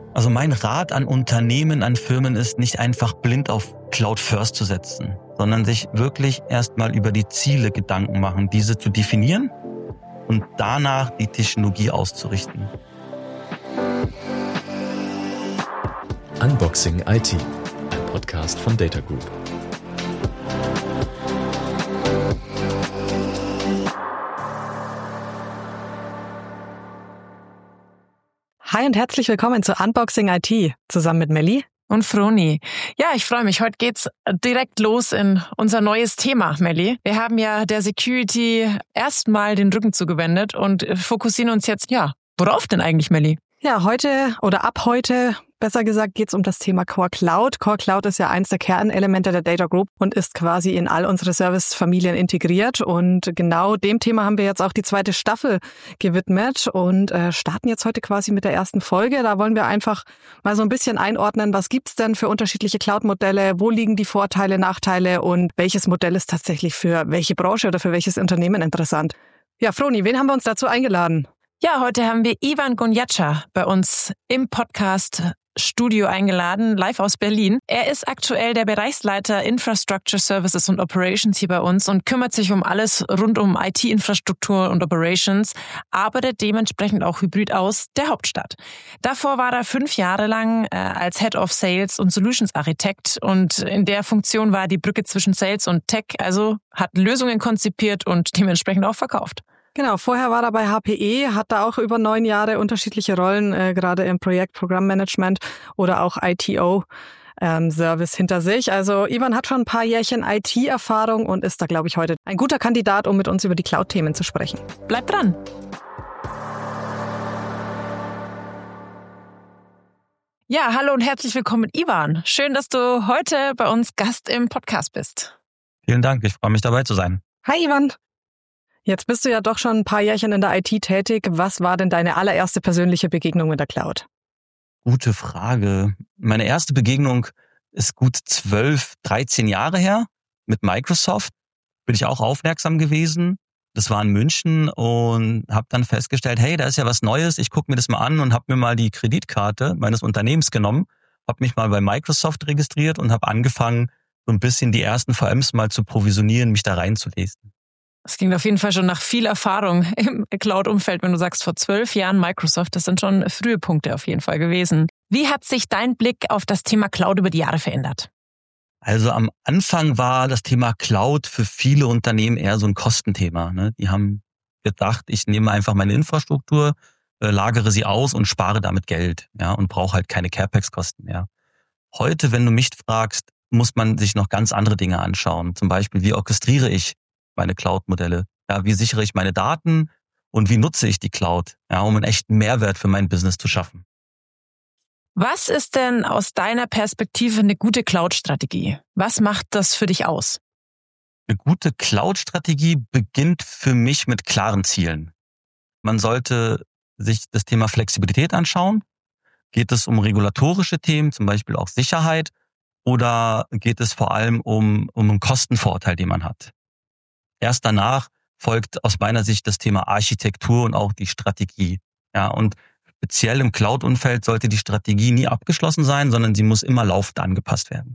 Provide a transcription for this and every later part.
Also mein Rat an Unternehmen, an Firmen ist, nicht einfach blind auf Cloud First zu setzen, sondern sich wirklich erstmal über die Ziele Gedanken machen, diese zu definieren und danach die Technologie auszurichten. Unboxing IT, ein Podcast von DATAGROUP. Hi und herzlich willkommen zu Unboxing IT, zusammen mit Melli und Froni. Ja, ich freue mich. Heute geht's direkt los in unser neues Thema, Melli. Wir haben ja der Security erstmal den Rücken zugewendet und fokussieren uns jetzt, worauf denn eigentlich, Melli? Ja, heute oder ab heute, besser gesagt, geht's um das Thema Core Cloud. Core Cloud ist ja eins der Kernelemente der DATAGROUP und ist quasi in all unsere Servicefamilien integriert. Und genau dem Thema haben wir jetzt auch die zweite Staffel gewidmet und starten jetzt heute quasi mit der ersten Folge. Da wollen wir einfach mal so ein bisschen einordnen, was gibt's denn für unterschiedliche Cloud-Modelle, wo liegen die Vorteile, Nachteile und welches Modell ist tatsächlich für welche Branche oder für welches Unternehmen interessant. Ja, Froni, wen haben wir uns dazu eingeladen? Ja, heute haben wir Ivan Gonjača bei uns im Podcast-Studio eingeladen, live aus Berlin. Er ist aktuell der Bereichsleiter Infrastructure Services und Operations hier bei uns und kümmert sich um alles rund um IT-Infrastruktur und Operations, arbeitet dementsprechend auch hybrid aus der Hauptstadt. Davor war er 5 Jahre lang als Head of Sales und Solutions Architekt und in der Funktion war er die Brücke zwischen Sales und Tech, also hat Lösungen konzipiert und dementsprechend auch verkauft. Genau, vorher war er bei HPE, hat da auch über 9 Jahre unterschiedliche Rollen, gerade im Programmmanagement oder auch ITO-Service hinter sich. Also Ivan hat schon ein paar Jährchen IT-Erfahrung und ist da, glaube ich, heute ein guter Kandidat, um mit uns über die Cloud-Themen zu sprechen. Bleibt dran! Ja, hallo und herzlich willkommen, Ivan. Schön, dass du heute bei uns Gast im Podcast bist. Vielen Dank, ich freue mich dabei zu sein. Hi Ivan! Jetzt bist du ja doch schon ein paar Jährchen in der IT tätig. Was war denn deine allererste persönliche Begegnung mit der Cloud? Gute Frage. Meine erste Begegnung ist gut 12, 13 Jahre her. Mit Microsoft bin ich auch aufmerksam gewesen. Das war in München und habe dann festgestellt, hey, da ist ja was Neues. Ich gucke mir das mal an und habe mir mal die Kreditkarte meines Unternehmens genommen, habe mich mal bei Microsoft registriert und habe angefangen, so ein bisschen die ersten VMs mal zu provisionieren, mich da reinzulesen. Es klingt auf jeden Fall schon nach viel Erfahrung im Cloud-Umfeld, wenn du sagst, vor 12 Jahren Microsoft, das sind schon frühe Punkte auf jeden Fall gewesen. Wie hat sich dein Blick auf das Thema Cloud über die Jahre verändert? Also am Anfang war das Thema Cloud für viele Unternehmen eher so ein Kostenthema. Die haben gedacht, ich nehme einfach meine Infrastruktur, lagere sie aus und spare damit Geld, und brauche halt keine CapEx-Kosten mehr. Heute, wenn du mich fragst, muss man sich noch ganz andere Dinge anschauen. Zum Beispiel, wie orchestriere ich meine Cloud-Modelle? Wie sichere ich meine Daten und wie nutze ich die Cloud, um einen echten Mehrwert für mein Business zu schaffen? Was ist denn aus deiner Perspektive eine gute Cloud-Strategie? Was macht das für dich aus? Eine gute Cloud-Strategie beginnt für mich mit klaren Zielen. Man sollte sich das Thema Flexibilität anschauen. Geht es um regulatorische Themen, zum Beispiel auch Sicherheit, oder geht es vor allem um einen Kostenvorteil, den man hat? Erst danach folgt aus meiner Sicht das Thema Architektur und auch die Strategie. Und speziell im Cloud-Umfeld sollte die Strategie nie abgeschlossen sein, sondern sie muss immer laufend angepasst werden.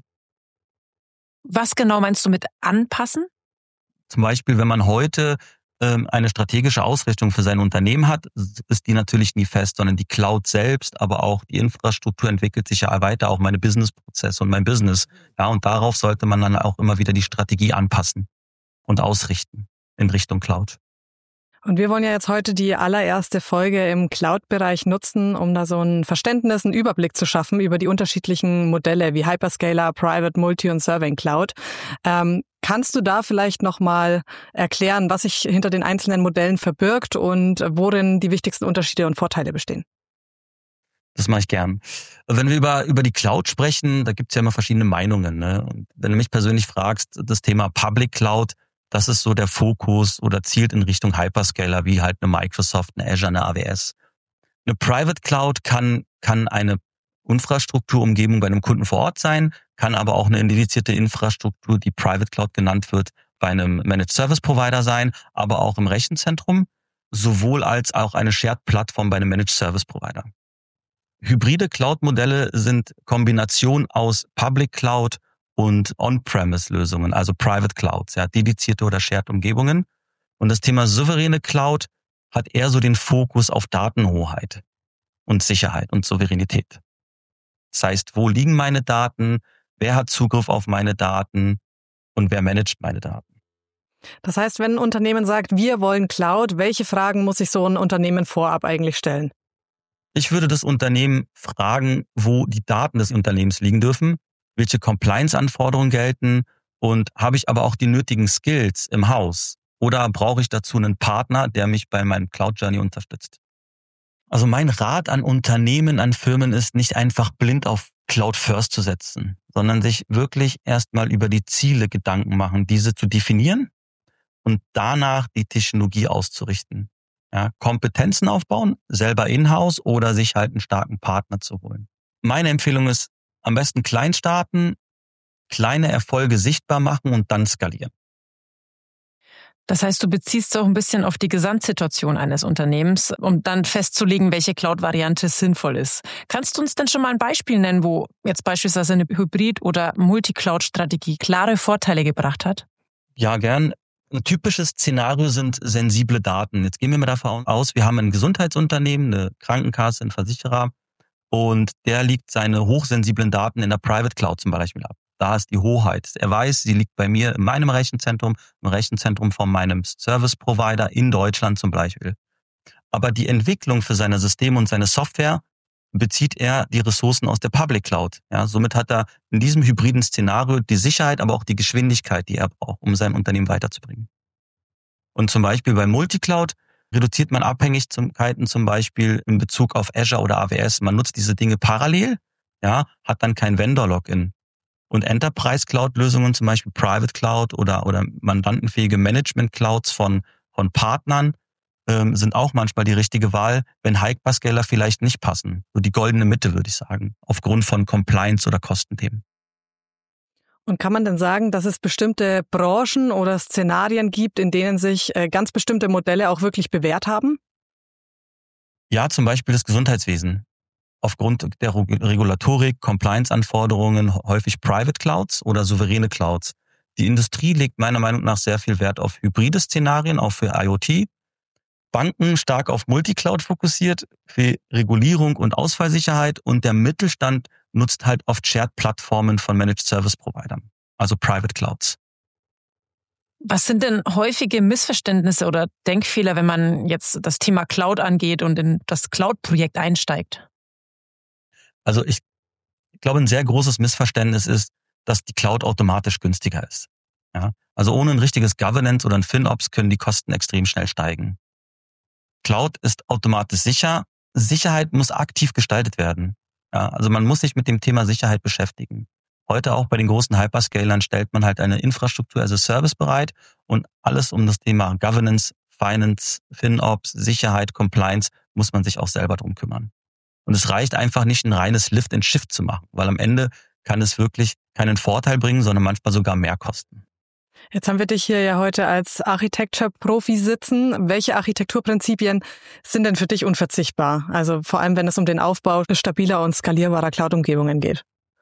Was genau meinst du mit anpassen? Zum Beispiel, wenn man heute eine strategische Ausrichtung für sein Unternehmen hat, ist die natürlich nie fest, sondern die Cloud selbst, aber auch die Infrastruktur entwickelt sich ja weiter, auch meine Businessprozesse und mein Business. Und darauf sollte man dann auch immer wieder die Strategie anpassen und ausrichten in Richtung Cloud. Und wir wollen ja jetzt heute die allererste Folge im Cloud-Bereich nutzen, um da so ein Verständnis, einen Überblick zu schaffen über die unterschiedlichen Modelle wie Hyperscaler, Private, Multi und Serving Cloud. Kannst du da vielleicht nochmal erklären, was sich hinter den einzelnen Modellen verbirgt und worin die wichtigsten Unterschiede und Vorteile bestehen? Das mache ich gern. Wenn wir über die Cloud sprechen, da gibt es ja immer verschiedene Meinungen. Und wenn du mich persönlich fragst, das Thema Public Cloud, das ist so der Fokus oder zielt in Richtung Hyperscaler wie halt eine Microsoft, eine Azure, eine AWS. Eine Private Cloud kann eine Infrastrukturumgebung bei einem Kunden vor Ort sein, kann aber auch eine dedizierte Infrastruktur, die Private Cloud genannt wird, bei einem Managed Service Provider sein, aber auch im Rechenzentrum, sowohl als auch eine Shared Plattform bei einem Managed Service Provider. Hybride Cloud-Modelle sind Kombination aus Public Cloud und On-Premise-Lösungen, also Private Clouds, ja, dedizierte oder Shared-Umgebungen. Und das Thema souveräne Cloud hat eher so den Fokus auf Datenhoheit und Sicherheit und Souveränität. Das heißt, wo liegen meine Daten, wer hat Zugriff auf meine Daten und wer managt meine Daten. Das heißt, wenn ein Unternehmen sagt, wir wollen Cloud, welche Fragen muss sich so ein Unternehmen vorab eigentlich stellen? Ich würde das Unternehmen fragen, wo die Daten des Unternehmens liegen dürfen, welche Compliance-Anforderungen gelten und habe ich aber auch die nötigen Skills im Haus oder brauche ich dazu einen Partner, der mich bei meinem Cloud-Journey unterstützt. Also mein Rat an Unternehmen, an Firmen ist, nicht einfach blind auf Cloud First zu setzen, sondern sich wirklich erstmal über die Ziele Gedanken machen, diese zu definieren und danach die Technologie auszurichten. Ja, Kompetenzen aufbauen, selber in-house oder sich halt einen starken Partner zu holen. Meine Empfehlung ist, am besten klein starten, kleine Erfolge sichtbar machen und dann skalieren. Das heißt, du beziehst auch ein bisschen auf die Gesamtsituation eines Unternehmens, um dann festzulegen, welche Cloud-Variante sinnvoll ist. Kannst du uns denn schon mal ein Beispiel nennen, wo jetzt beispielsweise eine Hybrid- oder Multi-Cloud-Strategie klare Vorteile gebracht hat? Ja, gern. Ein typisches Szenario sind sensible Daten. Jetzt gehen wir mal davon aus, wir haben ein Gesundheitsunternehmen, eine Krankenkasse, einen Versicherer und der legt seine hochsensiblen Daten in der Private Cloud zum Beispiel ab. Da ist die Hoheit. Er weiß, sie liegt bei mir in meinem Rechenzentrum, im Rechenzentrum von meinem Service Provider in Deutschland zum Beispiel. Aber die Entwicklung für seine Systeme und seine Software bezieht er die Ressourcen aus der Public Cloud. Ja, somit hat er in diesem hybriden Szenario die Sicherheit, aber auch die Geschwindigkeit, die er braucht, um sein Unternehmen weiterzubringen. Und zum Beispiel bei Multicloud reduziert man Abhängigkeiten zum Beispiel in Bezug auf Azure oder AWS. Man nutzt diese Dinge parallel, ja, hat dann kein Vendor-Login. Und Enterprise-Cloud-Lösungen, zum Beispiel Private Cloud oder mandantenfähige Management-Clouds von Partnern, sind auch manchmal die richtige Wahl, wenn Hyperscaler vielleicht nicht passen. So die goldene Mitte, würde ich sagen, aufgrund von Compliance- oder Kostenthemen. Und kann man denn sagen, dass es bestimmte Branchen oder Szenarien gibt, in denen sich ganz bestimmte Modelle auch wirklich bewährt haben? Ja, zum Beispiel das Gesundheitswesen. Aufgrund der Regulatorik, Compliance-Anforderungen, häufig Private Clouds oder souveräne Clouds. Die Industrie legt meiner Meinung nach sehr viel Wert auf hybride Szenarien, auch für IoT. Banken stark auf Multicloud fokussiert für Regulierung und Ausfallsicherheit und der Mittelstand nutzt halt oft Shared-Plattformen von Managed Service Providern, also Private Clouds. Was sind denn häufige Missverständnisse oder Denkfehler, wenn man jetzt das Thema Cloud angeht und in das Cloud-Projekt einsteigt? Also ich glaube, ein sehr großes Missverständnis ist, dass die Cloud automatisch günstiger ist. Ja? Also ohne ein richtiges Governance oder ein FinOps können die Kosten extrem schnell steigen. Cloud ist automatisch sicher. Sicherheit muss aktiv gestaltet werden. Ja, also man muss sich mit dem Thema Sicherheit beschäftigen. Heute auch bei den großen Hyperscalern stellt man halt eine Infrastruktur as a Service bereit und alles um das Thema Governance, Finance, FinOps, Sicherheit, Compliance muss man sich auch selber drum kümmern. Und es reicht einfach nicht, ein reines Lift and Shift zu machen, weil am Ende kann es wirklich keinen Vorteil bringen, sondern manchmal sogar mehr kosten. Jetzt haben wir dich hier ja heute als Architecture-Profi sitzen. Welche Architekturprinzipien sind denn für dich unverzichtbar? Also vor allem, wenn es um den Aufbau stabiler und skalierbarer Cloud-Umgebungen geht.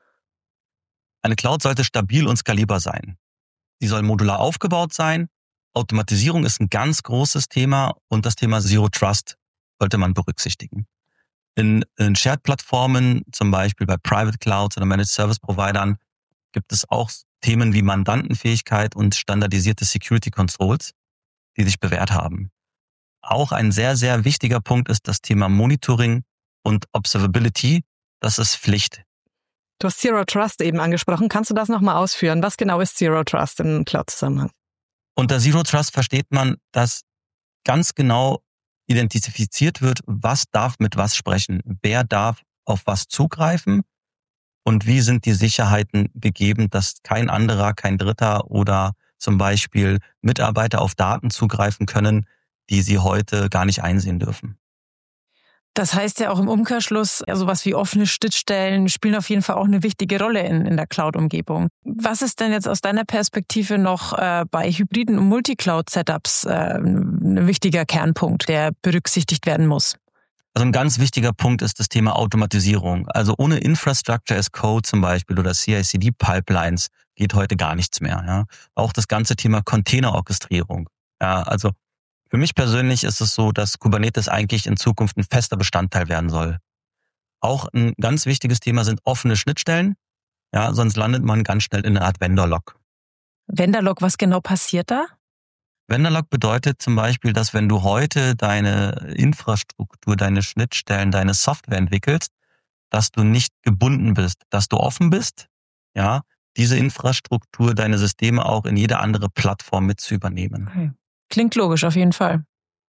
Eine Cloud sollte stabil und skalierbar sein. Sie soll modular aufgebaut sein. Automatisierung ist ein ganz großes Thema und das Thema Zero Trust sollte man berücksichtigen. In Shared-Plattformen, zum Beispiel bei Private Clouds oder Managed Service Providern, gibt es auch Themen wie Mandantenfähigkeit und standardisierte Security Controls, die sich bewährt haben. Auch ein sehr, sehr wichtiger Punkt ist das Thema Monitoring und Observability. Das ist Pflicht. Du hast Zero Trust eben angesprochen. Kannst du das nochmal ausführen? Was genau ist Zero Trust im Cloud-Zusammenhang? Unter Zero Trust versteht man, dass ganz genau identifiziert wird, was darf mit was sprechen, wer darf auf was zugreifen und wie sind die Sicherheiten gegeben, dass kein anderer, kein Dritter oder zum Beispiel Mitarbeiter auf Daten zugreifen können, die sie heute gar nicht einsehen dürfen. Das heißt ja auch im Umkehrschluss, sowas wie offene Schnittstellen spielen auf jeden Fall auch eine wichtige Rolle in der Cloud-Umgebung. Was ist denn jetzt aus deiner Perspektive noch bei hybriden und Multicloud-Setups ein wichtiger Kernpunkt, der berücksichtigt werden muss? Also ein ganz wichtiger Punkt ist das Thema Automatisierung. Also ohne Infrastructure as Code zum Beispiel oder CI/CD-Pipelines geht heute gar nichts mehr. Ja. Auch das ganze Thema Containerorchestrierung. Ja, also für mich persönlich ist es so, dass Kubernetes eigentlich in Zukunft ein fester Bestandteil werden soll. Auch ein ganz wichtiges Thema sind offene Schnittstellen. Ja, sonst landet man ganz schnell in einer Art Vendor-Lock. Vendor-Lock, was genau passiert da? Vendor-Lock bedeutet zum Beispiel, dass wenn du heute deine Infrastruktur, deine Schnittstellen, deine Software entwickelst, dass du nicht gebunden bist, dass du offen bist, ja, diese Infrastruktur, deine Systeme auch in jede andere Plattform mit zu übernehmen. Okay. Klingt logisch auf jeden Fall.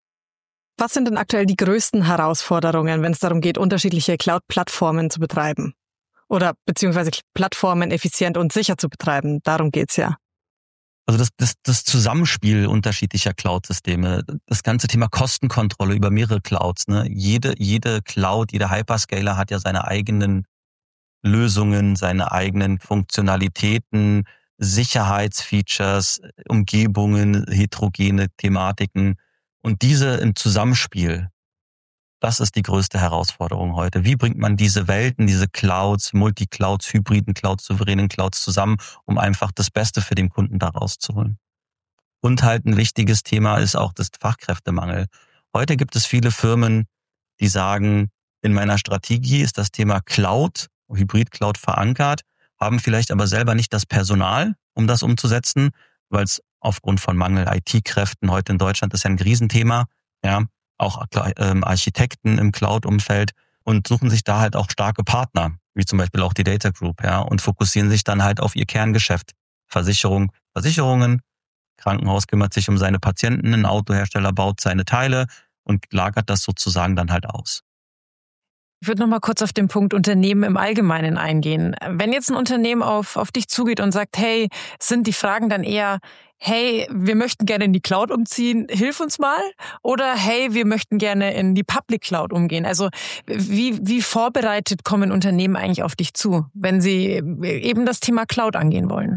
Was sind denn aktuell die größten Herausforderungen, wenn es darum geht, unterschiedliche Cloud-Plattformen zu betreiben? Oder beziehungsweise Plattformen effizient und sicher zu betreiben? Darum geht's ja. Also das Zusammenspiel unterschiedlicher Cloud-Systeme, das ganze Thema Kostenkontrolle über mehrere Clouds. Ne? Jede Cloud, jeder Hyperscaler hat ja seine eigenen Lösungen, seine eigenen Funktionalitäten, Sicherheitsfeatures, Umgebungen, heterogene Thematiken. Und diese im Zusammenspiel, das ist die größte Herausforderung heute. Wie bringt man diese Welten, diese Clouds, Multiclouds, hybriden Clouds, souveränen Clouds zusammen, um einfach das Beste für den Kunden daraus zu holen? Und halt ein wichtiges Thema ist auch das Fachkräftemangel. Heute gibt es viele Firmen, die sagen, in meiner Strategie ist das Thema Cloud, Hybrid-Cloud verankert, haben vielleicht aber selber nicht das Personal, um das umzusetzen, weil es aufgrund von Mangel IT-Kräften heute in Deutschland ist ja ein Riesenthema, ja, auch Architekten im Cloud-Umfeld und suchen sich da halt auch starke Partner, wie zum Beispiel auch die Data Group, ja, und fokussieren sich dann halt auf ihr Kerngeschäft. Versicherungen, Krankenhaus kümmert sich um seine Patienten, ein Autohersteller baut seine Teile und lagert das sozusagen dann halt aus. Ich würde noch mal kurz auf den Punkt Unternehmen im Allgemeinen eingehen. Wenn jetzt ein Unternehmen auf dich zugeht und sagt, hey, sind die Fragen dann eher, hey, wir möchten gerne in die Cloud umziehen, hilf uns mal? Oder hey, wir möchten gerne in die Public Cloud umgehen? Also wie vorbereitet kommen Unternehmen eigentlich auf dich zu, wenn sie eben das Thema Cloud angehen wollen?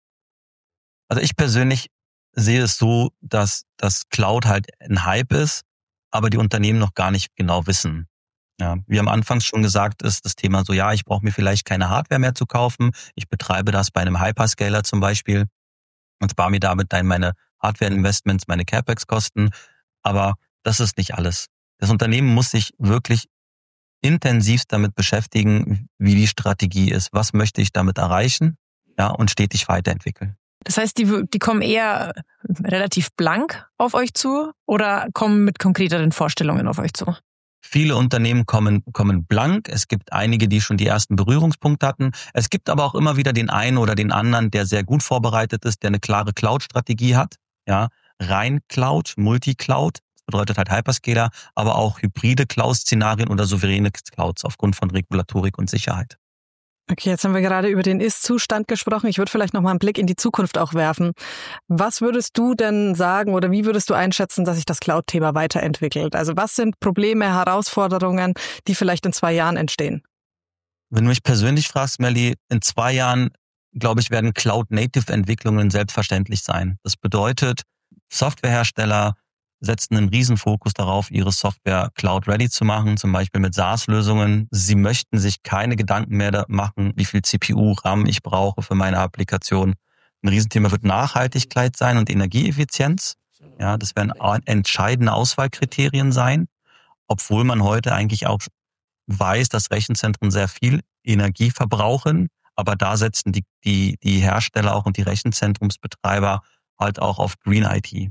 Also ich persönlich sehe es so, dass das Cloud halt ein Hype ist, aber die Unternehmen noch gar nicht genau wissen. Ja, wie am Anfang schon gesagt, ist das Thema so, ja, ich brauche mir vielleicht keine Hardware mehr zu kaufen. Ich betreibe das bei einem Hyperscaler zum Beispiel und spare mir damit dann meine Hardware-Investments, meine CapEx-Kosten. Aber das ist nicht alles. Das Unternehmen muss sich wirklich intensivst damit beschäftigen, wie die Strategie ist. Was möchte ich damit erreichen? Ja, und stetig weiterentwickeln. Das heißt, die kommen eher relativ blank auf euch zu oder kommen mit konkreteren Vorstellungen auf euch zu? Viele Unternehmen kommen blank. Es gibt einige, die schon die ersten Berührungspunkte hatten. Es gibt aber auch immer wieder den einen oder den anderen, der sehr gut vorbereitet ist, der eine klare Cloud-Strategie hat. Ja, rein Cloud, Multicloud, das bedeutet halt Hyperscaler, aber auch hybride Cloud-Szenarien oder souveräne Clouds aufgrund von Regulatorik und Sicherheit. Okay, jetzt haben wir gerade über den Ist-Zustand gesprochen. Ich würde vielleicht noch mal einen Blick in die Zukunft auch werfen. Was würdest du denn sagen oder wie würdest du einschätzen, dass sich das Cloud-Thema weiterentwickelt? Also was sind Probleme, Herausforderungen, die vielleicht in 2 Jahren entstehen? Wenn du mich persönlich fragst, Melli, in 2 Jahren, glaube ich, werden Cloud-Native-Entwicklungen selbstverständlich sein. Das bedeutet, Softwarehersteller setzen einen Riesenfokus darauf, ihre Software Cloud-ready zu machen, zum Beispiel mit SaaS-Lösungen. Sie möchten sich keine Gedanken mehr machen, wie viel CPU, RAM ich brauche für meine Applikation. Ein Riesenthema wird Nachhaltigkeit sein und Energieeffizienz. Ja, das werden entscheidende Auswahlkriterien sein, obwohl man heute eigentlich auch weiß, dass Rechenzentren sehr viel Energie verbrauchen, aber da setzen die Hersteller auch und die Rechenzentrumsbetreiber halt auch auf Green IT.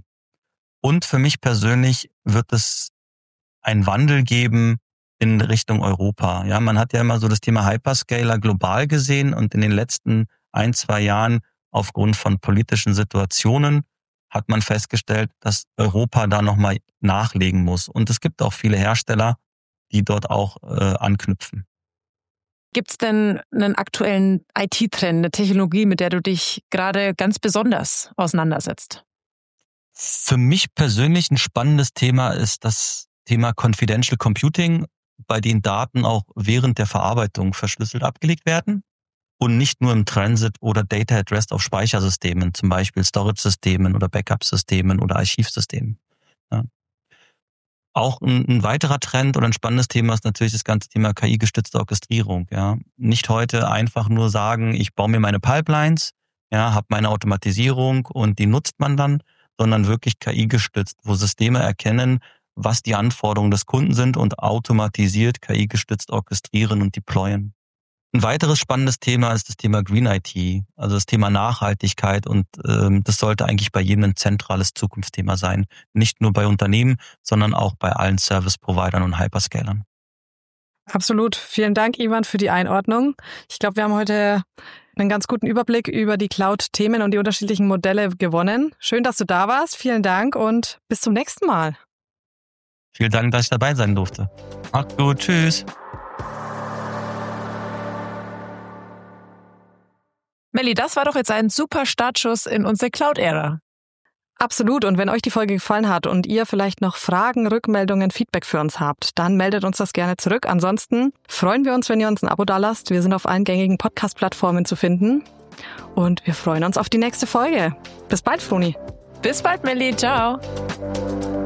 Und für mich persönlich wird es einen Wandel geben in Richtung Europa. Ja, man hat ja immer so das Thema Hyperscaler global gesehen und in den letzten 1-2 Jahren aufgrund von politischen Situationen hat man festgestellt, dass Europa da nochmal nachlegen muss. Und es gibt auch viele Hersteller, die dort auch anknüpfen. Gibt es denn einen aktuellen IT-Trend, eine Technologie, mit der du dich gerade ganz besonders auseinandersetzt? Für mich persönlich ein spannendes Thema ist das Thema Confidential Computing, bei den Daten auch während der Verarbeitung verschlüsselt abgelegt werden und nicht nur im Transit oder Data at Rest auf Speichersystemen, zum Beispiel Storage-Systemen oder Backup-Systemen oder Archivsystemen. Ja. Auch ein weiterer Trend oder ein spannendes Thema ist natürlich das ganze Thema KI-gestützte Orchestrierung. Ja, nicht heute einfach nur sagen, ich baue mir meine Pipelines, ja, habe meine Automatisierung und die nutzt man dann, sondern wirklich KI-gestützt, wo Systeme erkennen, was die Anforderungen des Kunden sind und automatisiert KI-gestützt orchestrieren und deployen. Ein weiteres spannendes Thema ist das Thema Green IT, also das Thema Nachhaltigkeit, und das sollte eigentlich bei jedem ein zentrales Zukunftsthema sein. Nicht nur bei Unternehmen, sondern auch bei allen Service-Providern und Hyperscalern. Absolut. Vielen Dank, Ivan, für die Einordnung. Ich glaube, wir haben heute einen ganz guten Überblick über die Cloud-Themen und die unterschiedlichen Modelle gewonnen. Schön, dass du da warst. Vielen Dank und bis zum nächsten Mal. Vielen Dank, dass ich dabei sein durfte. Macht's gut. Tschüss. Melli, das war doch jetzt ein super Startschuss in unsere Cloud-Ära. Absolut. Und wenn euch die Folge gefallen hat und ihr vielleicht noch Fragen, Rückmeldungen, Feedback für uns habt, dann meldet uns das gerne zurück. Ansonsten freuen wir uns, wenn ihr uns ein Abo dalasst. Wir sind auf allen gängigen Podcast-Plattformen zu finden. Und wir freuen uns auf die nächste Folge. Bis bald, Froni. Bis bald, Melli. Ciao.